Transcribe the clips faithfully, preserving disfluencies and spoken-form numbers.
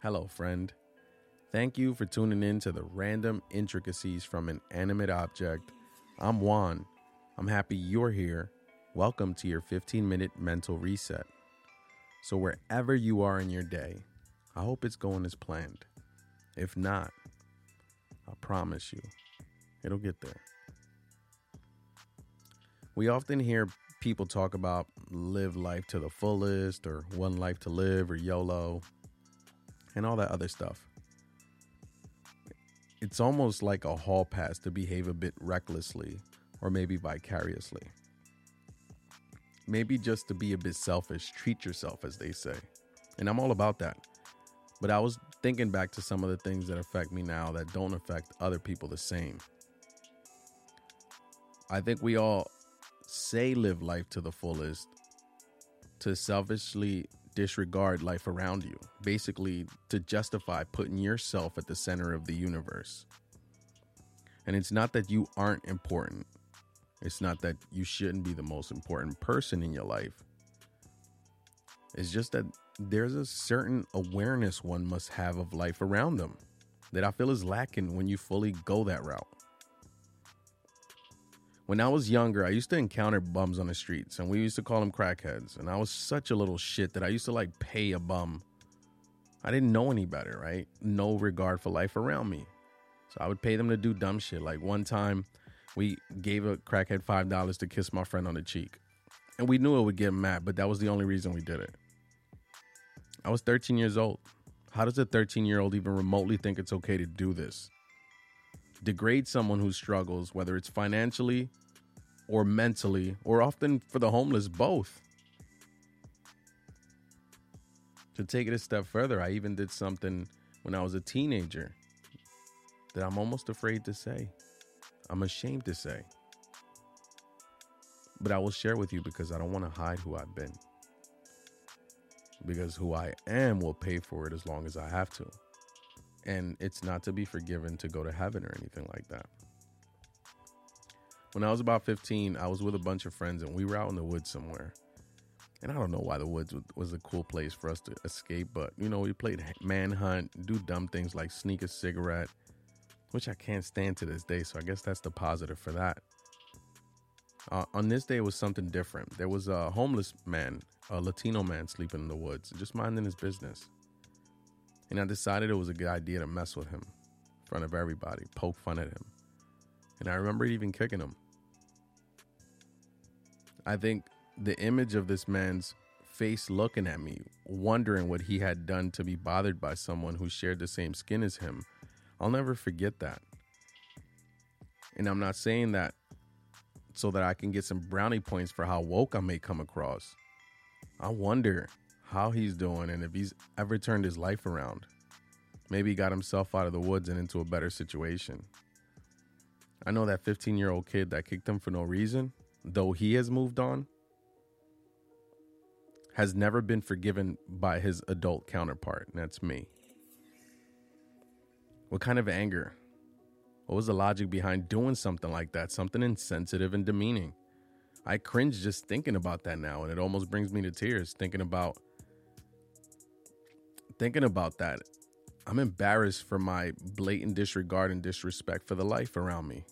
Hello, friend. Thank you for tuning in to the random intricacies from an animate object. I'm Juan. I'm happy you're here. Welcome to your fifteen minute mental reset. So, wherever you are in your day, I hope it's going as planned. If not, I promise you, it'll get there. We often hear people talk about live life to the fullest or one life to live or YOLO and all that other stuff. It's almost like a hall pass to behave a bit recklessly or maybe vicariously. Maybe just to be a bit selfish, treat yourself, as they say. And I'm all about that. But I was thinking back to some of the things that affect me now that don't affect other people the same. I think we all say live life to the fullest to selfishly disregard life around you. Basically, to justify putting yourself at the center of the universe. And it's not that you aren't important. It's not that you shouldn't be the most important person in your life. It's just that there's a certain awareness one must have of life around them that I feel is lacking when you fully go that route. When I was younger, I used to encounter bums on the streets, and we used to call them crackheads. And I was such a little shit that I used to like pay a bum. I didn't know any better, right? No regard for life around me. So I would pay them to do dumb shit. Like one time, we gave a crackhead five dollars to kiss my friend on the cheek. And we knew it would get him mad, but that was the only reason we did it. I was thirteen years old. How does a thirteen-year-old even remotely think it's okay to do this? Degrade someone who struggles, whether it's financially or mentally, or often for the homeless, both. To take it a step further, I even did something when I was a teenager that I'm almost afraid to say. I'm ashamed to say. But I will share with you because I don't want to hide who I've been. Because who I am will pay for it as long as I have to. And it's not to be forgiven to go to heaven or anything like that. When I was about fifteen, I was with a bunch of friends and we were out in the woods somewhere. And I don't know why the woods was a cool place for us to escape, but, you know, we played manhunt, do dumb things like sneak a cigarette, which I can't stand to this day, so I guess that's the positive for that. Uh, on this day, it was something different. There was a homeless man, a Latino man sleeping in the woods, just minding his business. And I decided it was a good idea to mess with him in front of everybody, poke fun at him. And I remember even kicking him. I think the image of this man's face looking at me, wondering what he had done to be bothered by someone who shared the same skin as him, I'll never forget that. And I'm not saying that so that I can get some brownie points for how woke I may come across. I wonder how he's doing and if he's ever turned his life around. Maybe he got himself out of the woods and into a better situation. I know that fifteen-year-old kid that kicked him for no reason, though he has moved on, has never been forgiven by his adult counterpart, and that's me. What kind of anger? What was the logic behind doing something like that? Something insensitive and demeaning. I cringe just thinking about that now, and it almost brings me to tears thinking about thinking about that. I'm embarrassed for my blatant disregard and disrespect for the life around me.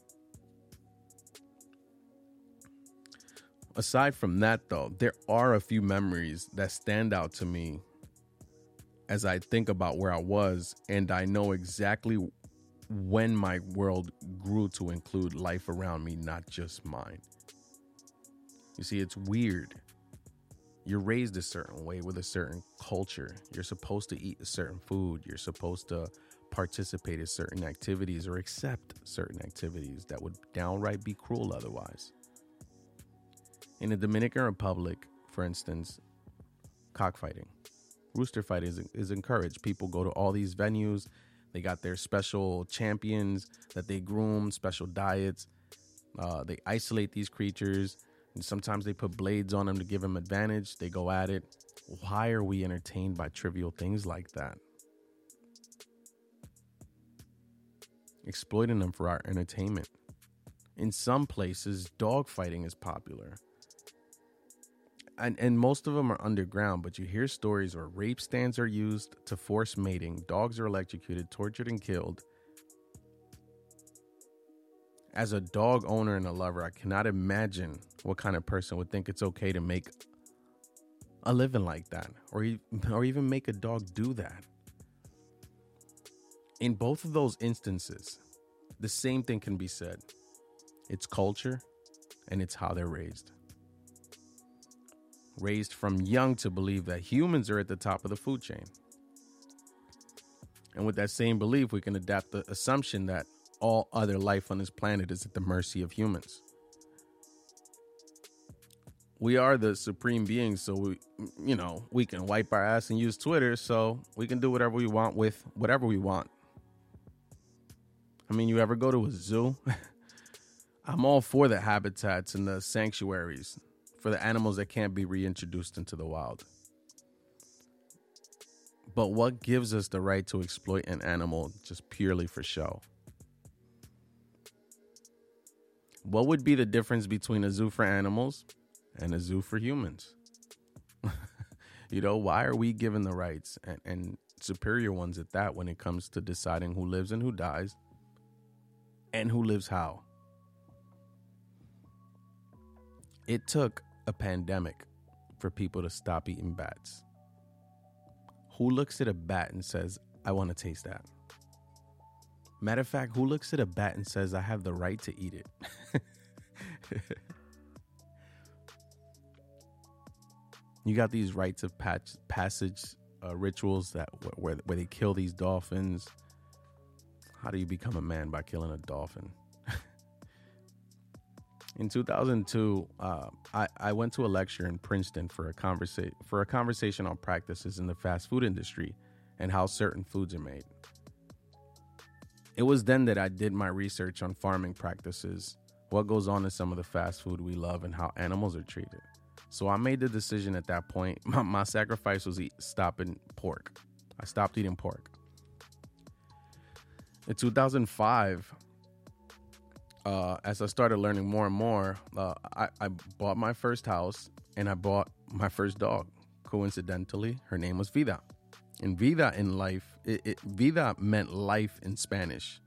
Aside from that, though, there are a few memories that stand out to me as I think about where I was, and I know exactly when my world grew to include life around me, not just mine. You see, it's weird. You're raised a certain way with a certain culture. You're supposed to eat a certain food. You're supposed to participate in certain activities or accept certain activities that would downright be cruel otherwise. In the Dominican Republic, for instance, cockfighting, rooster fighting is, is encouraged. People go to all these venues. They got their special champions that they groom, special diets. Uh, they isolate these creatures. And sometimes they put blades on them to give them advantage. They go at it. Why are we entertained by trivial things like that? Exploiting them for our entertainment. In some places, dog fighting is popular. and, and most of them are underground, but you hear stories where rape stands are used to force mating, dogs are electrocuted, tortured, and killed. As a dog owner and a lover, I cannot imagine what kind of person would think it's okay to make a living like that, or, or even make a dog do that. In both of those instances, the same thing can be said. It's culture and it's how they're raised. Raised from young to believe that humans are at the top of the food chain. And with that same belief, we can adapt the assumption that all other life on this planet is at the mercy of humans. We are the supreme beings, so we, you know, we can wipe our ass and use Twitter, so we can do whatever we want with whatever we want. I mean, you ever go to a zoo? I'm all for the habitats and the sanctuaries for the animals that can't be reintroduced into the wild. But what gives us the right to exploit an animal just purely for show? What would be the difference between a zoo for animals and a zoo for humans? You know, why are we given the rights and, and superior ones at that when it comes to deciding who lives and who dies and who lives how? It took a pandemic for people to stop eating bats. Who looks at a bat and says, I want to taste that? Matter of fact, who looks at a bat and says, I have the right to eat it? You got these rites of patch, passage uh, rituals that where, where they kill these dolphins. How do you become a man? By killing a dolphin? In two thousand two, uh, I, I went to a lecture in Princeton for a conversa- for a conversation on practices in the fast food industry and how certain foods are made. It was then that I did my research on farming practices, what goes on in some of the fast food we love, and how animals are treated. So I made the decision at that point. My, my sacrifice was eat, stopping pork. I stopped eating pork. In two thousand five, uh, as I started learning more and more, uh, I, I bought my first house and I bought my first dog. Coincidentally, her name was Vida. And Vida in life, it, it, Vida meant life in Spanish.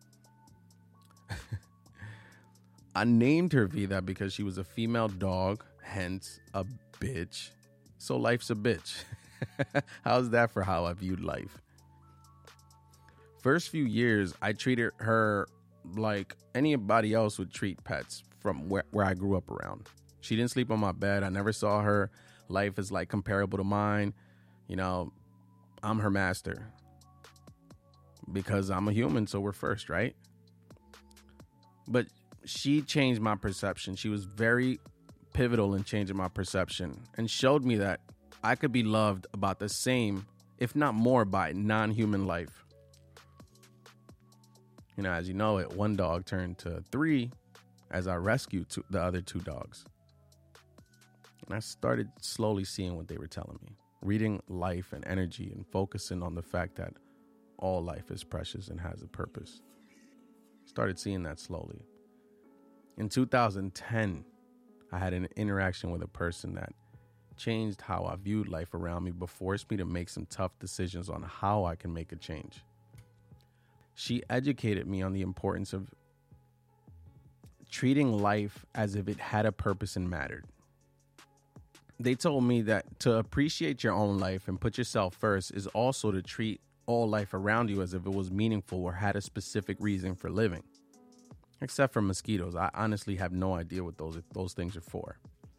I named her Vida because she was a female dog, hence a bitch. So life's a bitch. How's that for how I viewed life? First few years, I treated her like anybody else would treat pets from where, where I grew up around. She didn't sleep on my bed. I never saw her life as like comparable to mine. You know, I'm her master because I'm a human, so we're first, right? But she changed my perception. She was very pivotal in changing my perception and showed me that I could be loved about the same, if not more, by non-human life. You know, as you know it, one dog turned to three as I rescued two, the other two dogs. And I started slowly seeing what they were telling me, reading life and energy and focusing on the fact that all life is precious and has a purpose. Started seeing that slowly. In two thousand ten, I had an interaction with a person that changed how I viewed life around me, but forced me to make some tough decisions on how I can make a change. She educated me on the importance of treating life as if it had a purpose and mattered. They told me that to appreciate your own life and put yourself first is also to treat all life around you as if it was meaningful or had a specific reason for living. Except for mosquitoes. I honestly have no idea what those those things are for.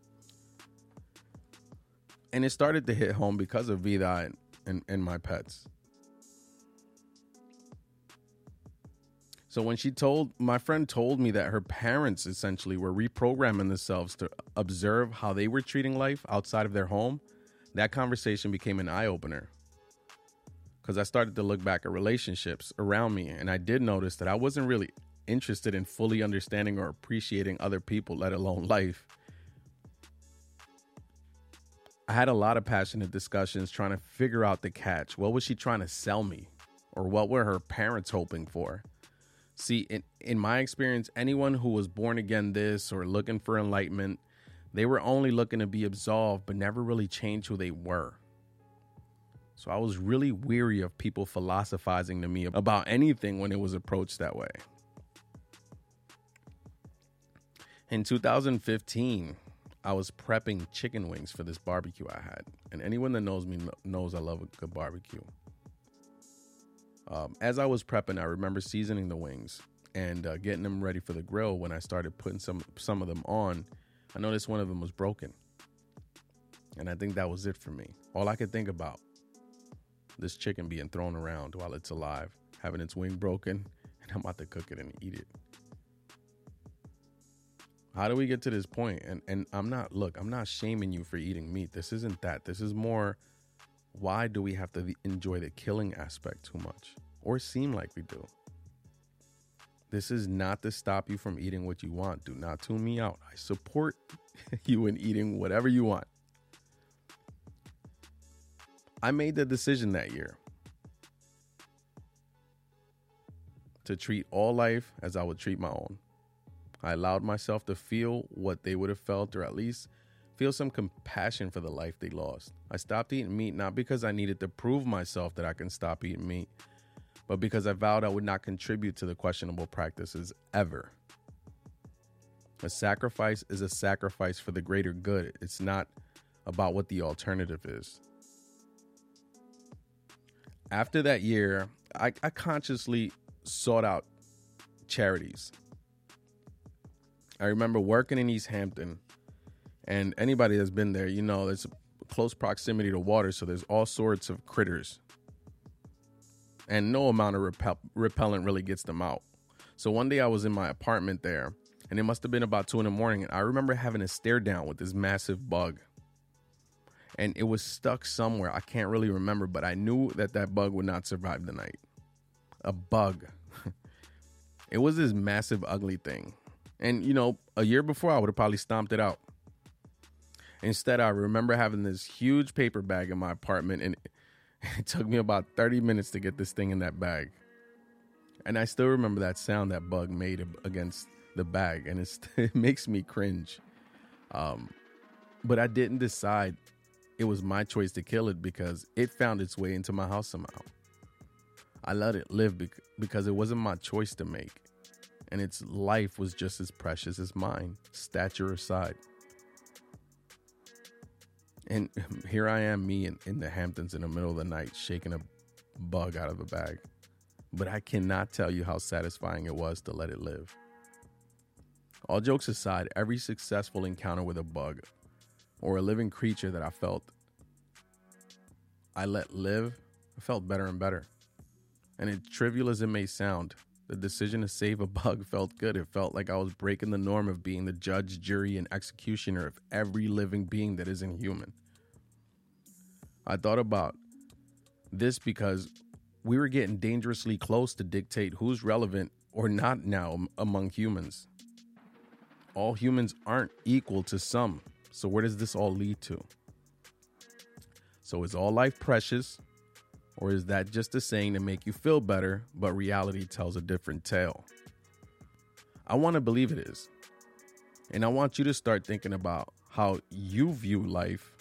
And it started to hit home because of Vida and, and, and my pets. So when she told, my friend told me that her parents essentially were reprogramming themselves to observe how they were treating life outside of their home, that conversation became an eye-opener. Because I started to look back at relationships around me, and I did notice that I wasn't really interested in fully understanding or appreciating other people, let alone life. I had a lot of passionate discussions trying to figure out the catch. What was she trying to sell me? Or what were her parents hoping for? See, in, in my experience, anyone who was born again this or looking for enlightenment, They were only looking to be absolved, but never really changed who they were. So I was really weary of people philosophizing to me about anything when it was approached that way. In two thousand fifteen, I was prepping chicken wings for this barbecue I had. And anyone that knows me knows I love a good barbecue. Um, as I was prepping, I remember seasoning the wings and uh, getting them ready for the grill. When I started putting some, some of them on, I noticed one of them was broken. And I think that was it for me. All I could think about, this chicken being thrown around while it's alive, having its wing broken, and I'm about to cook it and eat it. How do we get to this point? And and I'm not, look, I'm not shaming you for eating meat. This isn't that. This is more, why do we have to enjoy the killing aspect too much? Or seem like we do? This is not to stop you from eating what you want. Do not tune me out. I support you in eating whatever you want. I made the decision that year to treat all life as I would treat my own. I allowed myself to feel what they would have felt, or at least feel some compassion for the life they lost. I stopped eating meat not because I needed to prove myself that I can stop eating meat, but because I vowed I would not contribute to the questionable practices ever. A sacrifice is a sacrifice for the greater good. It's not about what the alternative is. After that year, I, I consciously sought out charities. I remember working in East Hampton, and anybody that's been there, you know, there's a close proximity to water, so there's all sorts of critters. And no amount of repel- repellent really gets them out. So one day I was in my apartment there, and it must have been about two in the morning, and I remember having a stare down with this massive bug. And it was stuck somewhere. I can't really remember, but I knew that that bug would not survive the night. A bug. It was this massive, ugly thing. And, you know, a year before, I would have probably stomped it out. Instead, I remember having this huge paper bag in my apartment, and it took me about thirty minutes to get this thing in that bag. And I still remember that sound that bug made against the bag, and it's, it makes me cringe. Um, but I didn't decide it was my choice to kill it because it found its way into my house somehow. I let it live bec- because it wasn't my choice to make. And its life was just as precious as mine, stature aside. And here I am, me in, in the Hamptons in the middle of the night, shaking a bug out of a bag. But I cannot tell you how satisfying it was to let it live. All jokes aside, every successful encounter with a bug or a living creature that I felt I let live, I felt better and better. And as trivial as it may sound, the decision to save a bug felt good. It felt like I was breaking the norm of being the judge, jury, and executioner of every living being that isn't human. I thought about this because we were getting dangerously close to dictate who's relevant or not now among humans. All humans aren't equal to some. So where does this all lead to? So is all life precious? Or is that just a saying to make you feel better, but reality tells a different tale? I want to believe it is. And I want you to start thinking about how you view life.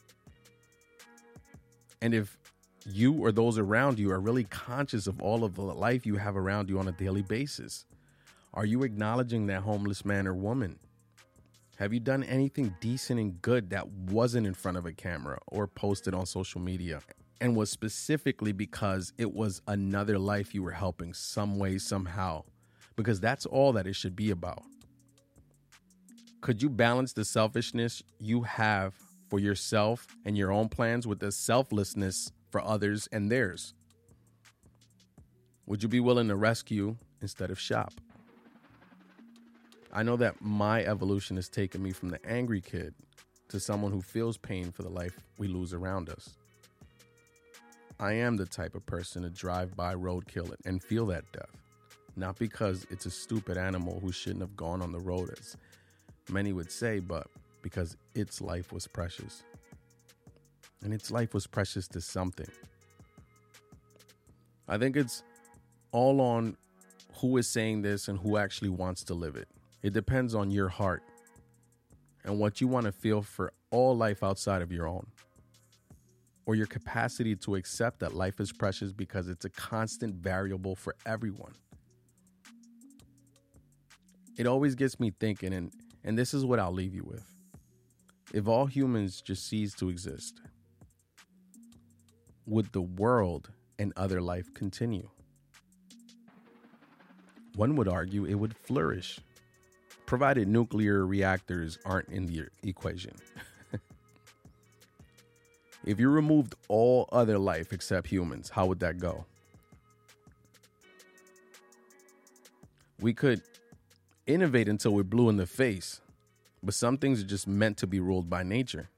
And if you or those around you are really conscious of all of the life you have around you on a daily basis. Are you acknowledging that homeless man or woman? Have you done anything decent and good that wasn't in front of a camera or posted on social media? And was specifically because it was another life you were helping some way, somehow. Because that's all that it should be about. Could you balance the selfishness you have for yourself and your own plans with the selflessness for others and theirs? Would you be willing to rescue instead of shop? I know that my evolution has taken me from the angry kid to someone who feels pain for the life we lose around us. I am the type of person to drive by roadkill and feel that death. Not because it's a stupid animal who shouldn't have gone on the road, as many would say, but because its life was precious. And its life was precious to something. I think it's all on who is saying this and who actually wants to live it. It depends on your heart. and what you want to feel for all life outside of your own, or your capacity to accept that life is precious because it's a constant variable for everyone. It always gets me thinking, and, and this is what I'll leave you with. If all humans just cease to exist, would the world and other life continue? One would argue it would flourish, provided nuclear reactors aren't in the equation. If you removed all other life except humans, how would that go? We could innovate until we're blue in the face, but some things are just meant to be ruled by nature.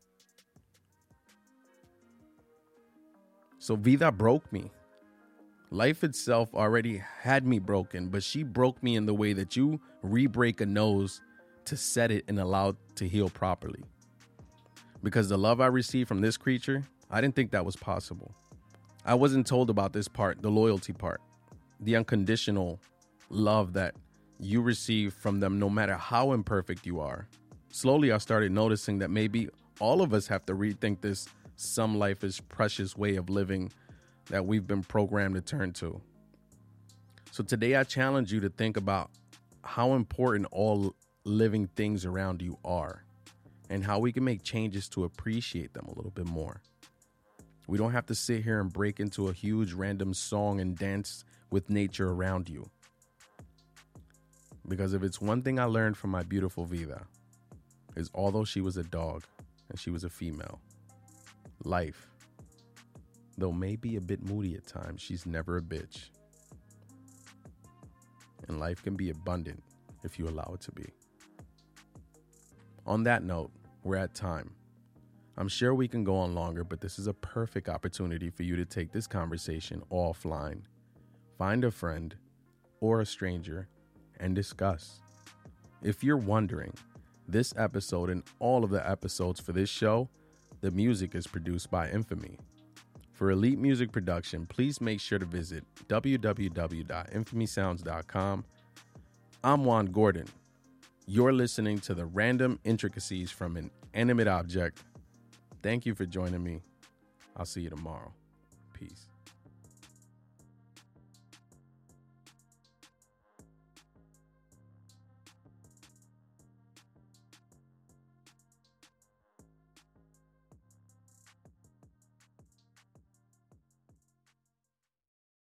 So Vida broke me. Life itself already had me broken, but she broke me in the way that you re-break a nose to set it and allow it to heal properly. Because the love I received from this creature, I didn't think that was possible. I wasn't told about this part, the loyalty part, the unconditional love that you receive from them no matter how imperfect you are. Slowly, I started noticing that maybe all of us have to rethink this some life is precious way of living that we've been programmed to turn to. So today I challenge you to think about how important all living things around you are and how we can make changes to appreciate them a little bit more. We don't have to sit here and break into a huge random song and dance with nature around you. Because if it's one thing I learned from my beautiful Vida, is although she was a dog and she was a female, life, though may be a bit moody at times, she's never a bitch. And life can be abundant if you allow it to be. On that note, we're at time. I'm sure we can go on longer, but this is a perfect opportunity for you to take this conversation offline. Find a friend or a stranger and discuss. If you're wondering, this episode and all of the episodes for this show, the music is produced by Infamy. For elite music production, please make sure to visit w w w dot infamy sounds dot com. I'm Juan Gordon. You're listening to the random intricacies from an animate object. Thank you for joining me. I'll see you tomorrow. Peace.